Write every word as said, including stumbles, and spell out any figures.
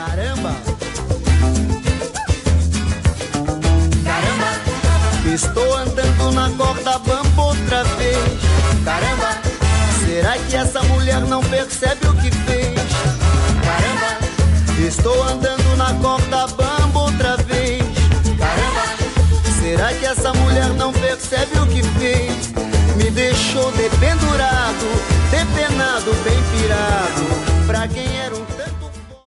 Caramba! Caramba! Estou andando na corda bamba outra vez. Caramba! Será que essa mulher não percebe o que fez? Caramba! Estou andando na corda bamba outra vez. Caramba! Será que essa mulher não percebe o que fez? Me deixou dependurado, depenado, bem pirado. Pra quem era um tanto